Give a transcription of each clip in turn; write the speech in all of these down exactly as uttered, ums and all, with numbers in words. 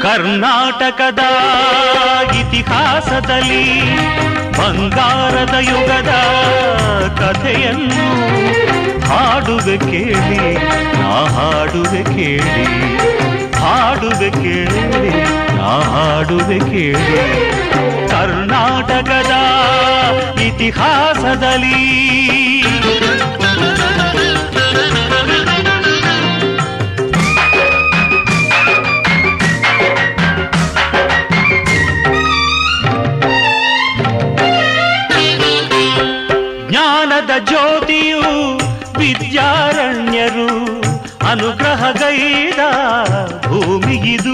ಕರ್ನಾಟಕದ ಇತಿಹಾಸದಲ್ಲಿ ಬಂಗಾರದ ಯುಗದ ಕಥೆಯನ್ನು ಹಾಡುವೆ ಕೇಳಿ, ನಾ ಹಾಡುವೆ ಕೇಳಿ, ಹಾಡುವೆ ಕೇಳಿ, ನಾ ಹಾಡುವೆ ಕೇಳಿ. ಕರ್ನಾಟಕದ ಇತಿಹಾಸದಲ್ಲಿ ಜ್ಞಾನದ ಜ್ಯೋತಿಯು ವಿದ್ಯಾರಣ್ಯರು ಅನುಗ್ರಹಗೈದ ಭೂಮಿಗಿದು.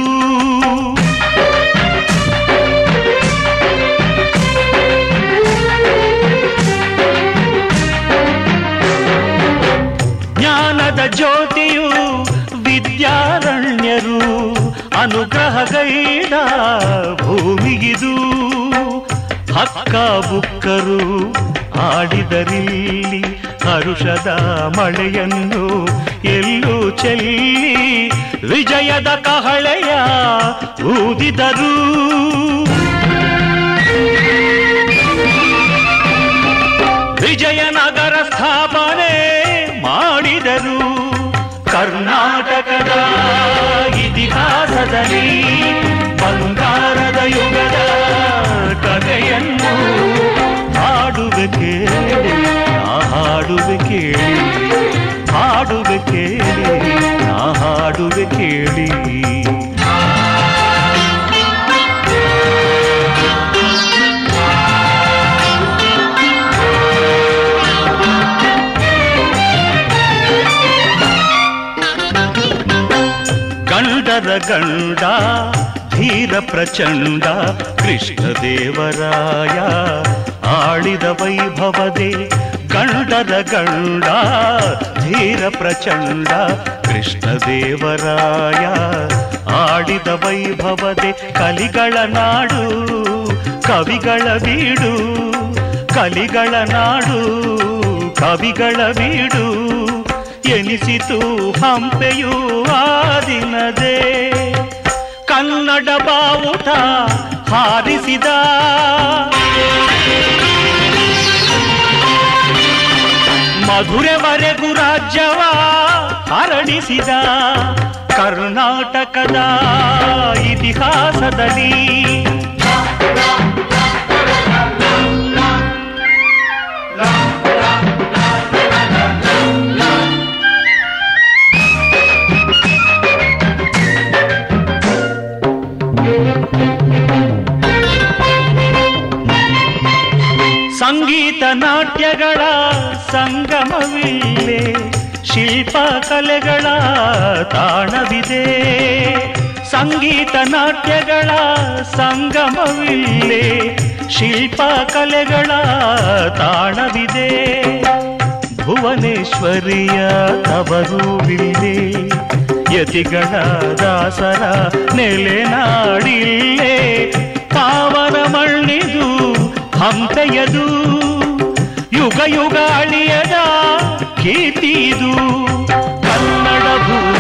ಜ್ಞಾನದ ಜ್ಯೋತಿಯು ವಿದ್ಯಾರಣ್ಯರು ಅನುಗ್ರಹಗೈದ ಭೂಮಿಗಿದು. ಹಕ್ಕ ಬುಕ್ಕರು ಆಡಿದರಿಲ್ಲಿ ಹರುಷದ ಮಳೆಯನ್ನು ಎಲ್ಲೂ ಚೆಲ್ಲಿ ವಿಜಯದ ಕಹಳೆಯ ಊದಿದರು. ವಿಜಯನಗರ ಸ್ಥಾಪನೆ ಮಾಡಿದರು. ಕರ್ನಾಟಕದ ಇತಿಹಾಸದಲ್ಲಿ ಬಂಗಾರದ ಯುಗದ ಕಥೆಯನ್ನು ಹಾಡುವೆ ಕೇಳಿ, ನಾ ಹಾಡುವೆ ಕೇಳಿ, ಹಾಡುವೆ ಕೇಳಿ, ನಾ ಹಾಡುವೆ ಕೇಳಿ. ಗಂಡರ ಗಂಡ ಧೀರ ಪ್ರಚಂಡ ಕೃಷ್ಣದೇವರಾಯ ಆಳಿದ ವೈಭವದೆ. ಗಂಡರ ಗಂಡ ಧೀರ ಪ್ರಚಂಡ ಕೃಷ್ಣದೇವರಾಯ ಆಡಿದ ವೈಭವದೆ. ಕಲಿಗಳ ನಾಡು ಕವಿಗಳ ಬೀಡು, ಕಲಿಗಳ ನಾಡು ಕವಿಗಳ ಬೀಡು ಎನಿಸಿತು ಹಂಪೆಯೂ ಆ ದಿನದೇ. ಕನ್ನಡ ಬಾವುಟ ಹಾರಿಸಿದ ಮಧುರೆವರೆಗೂ ರಾಜ್ಯವ ಹರಡಿಸಿದ. ಕರ್ನಾಟಕದ ಇತಿಹಾಸದಲ್ಲಿ ಸಂಗೀತ ನಾಟ್ಯಗಳ ಸಂಗಮವಿಲ್ಲೇ, ಶಿಲ್ಪ ಕಲೆಗಳ ತಾಣವಿದೆ. ಸಂಗೀತ ನಾಟ್ಯಗಳ ಸಂಗಮವಿಲ್ಲೇ, ಶಿಲ್ಪ ಕಲೆಗಳ ತಾಣವಿದೆ. ಭುವನೇಶ್ವರಿಯ ತವರುವಿಲ್ಲೇ, ಯತಿಗಳ ದಾಸರ ನೆಲೆನಾಡಿಲ್ಲೇ. ಪಾವನ ಮಣ್ಣಿದು ಹಂಪೆಯದು, ಯುಗ ಯುಗ ಅಳಿಯದ ಕೀರ್ತಿದು. ಕನ್ನಡ ಭೂ